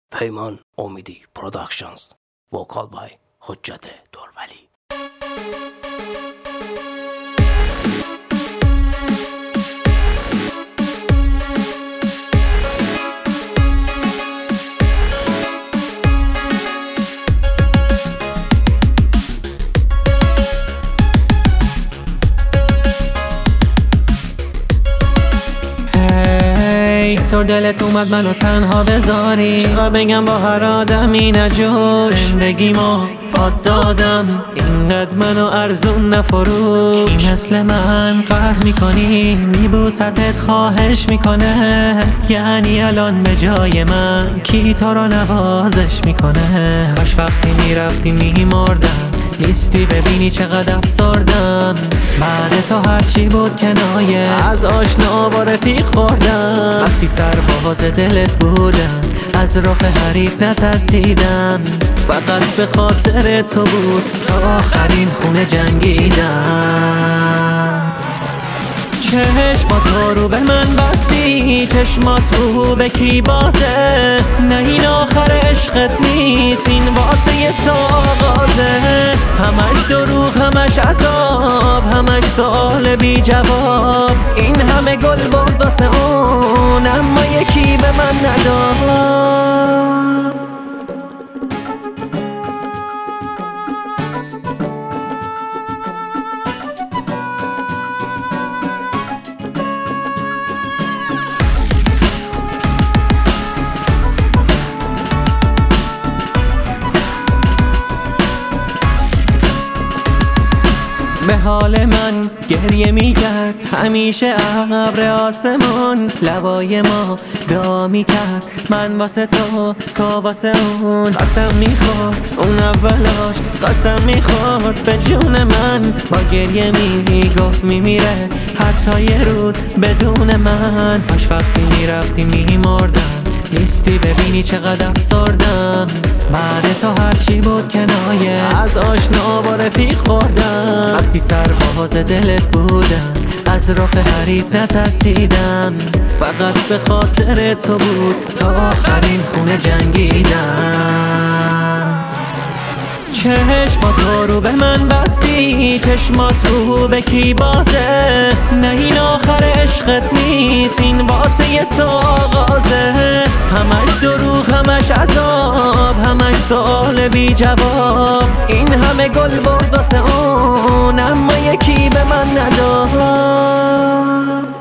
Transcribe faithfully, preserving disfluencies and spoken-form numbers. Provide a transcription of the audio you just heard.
پیمان امیدی پروداکشنز. وکال بای حجت دورولی. چطور دلت اومد منو تنها بذاری؟ چقدر بگم با هر آدمی نجوش. زندگیمو پاد دادم اینقدر منو ارزون نفروش. کی مثل من قهر میکنی میبوستت خواهش میکنه، یعنی الان به جای من کی تو رو نوازش میکنه؟ کاش وقتی میرفتی میمردم نیستی ببینی چقدر افسردم. بعد تو هرچی بود کنایه از آشنا با رفیق خوردم. وقتی سرباز دلت بودم از رخ حریف نترسیدم، فقط به خاطر تو بود تا آخرین خونه جنگیدم. چشمات رو به من بستی، چشمات رو به کی بازه؟ نه این آخر عشقت نیست، این واسه تو آغازه. همش دروغ همش عذاب همش سوال بی جواب. این همه گل بود واسه اون اما یکی به من نداد. به حال من گریه میکرد همیشه ابر آسمون. لبای ما دعا میکرد من واسه تو تو واسه اون. قسم میخورد اون اولاش قسم میخورد به جون من. با گریه میگفت میمیره حتی یه روز بدون من. کاش وقتی میرفتی میمردم نیستی ببینی چقدر افسردم. بعد تو هرچی بود کنایه از آشنا با رفیق خوردم. وقتی سرباز دلت بودم از رخ حریف نترسیدم، فقط به خاطر تو بود تا آخرین خونه جنگیدم. چشمات رو به من بستی، چشمات رو به کی بازه؟ نه این آخر عشقت نیست، این واسه تو آغازه. همش دروغ همش عذاب همش سوال بی جواب. این همه گل بود واسه اون اما یکی به من نداد.